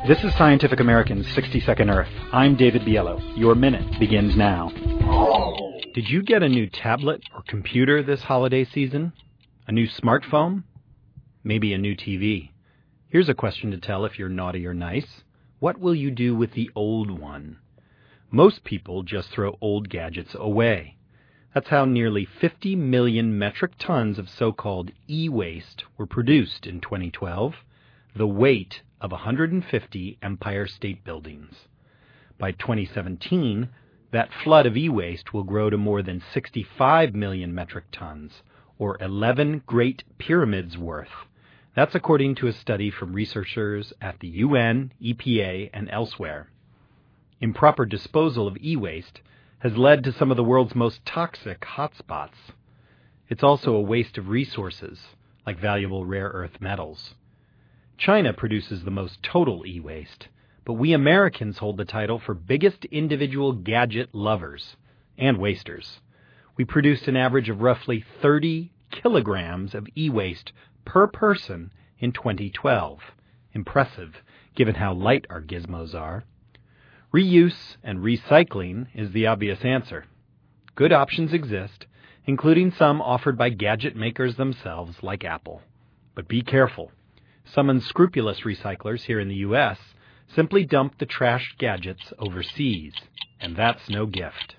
This is Scientific American's 60-Second Earth. I'm David Biello. Your minute begins now. Did you get a new tablet or computer this holiday season? A new smartphone? Maybe a new TV? Here's a question to tell if you're naughty or nice. What will you do with the old one? Most people just throw old gadgets away. That's how nearly 50 million metric tons of so-called e-waste were produced in 2012, the weight of 150 Empire State Buildings. By 2017, that flood of e-waste will grow to more than 65 million metric tons, or 11 Great Pyramids worth. That's according to a study from researchers at the UN, EPA, and elsewhere. Improper disposal of e-waste has led to some of the world's most toxic hotspots. It's also a waste of resources, like valuable rare earth metals. China produces the most total e-waste, but we Americans hold the title for biggest individual gadget lovers and wasters. We produced an average of roughly 30 kilograms of e-waste per person in 2012. Impressive, given how light our gizmos are. Reuse and recycling is the obvious answer. Good options exist, including some offered by gadget makers themselves, like Apple. But be careful. Some unscrupulous recyclers here in the U.S. simply dump the trashed gadgets overseas, and that's no gift.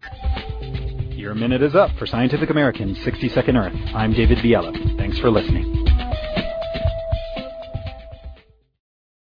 Your minute is up for Scientific American's 60-Second Earth. I'm David Biello. Thanks for listening.